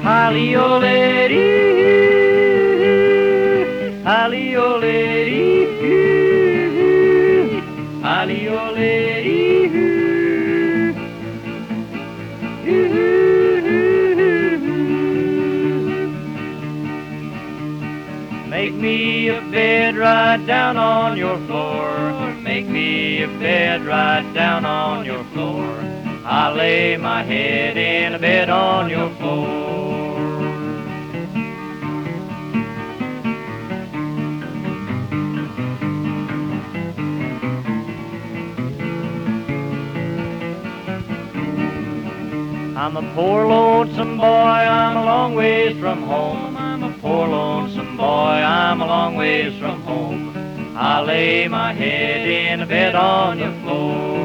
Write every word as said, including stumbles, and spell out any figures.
Holly-o-lady, holly-o-lady, holly-o-lady. Make me a bed right down on your floor. Make me a bed right down on your floor. I'll lay my head in a bed on your floor. I'm a poor lonesome boy, I'm a long ways from home. I'm a poor lonesome boy, I'm a long ways from home. I'll lay my head in a bed on your floor.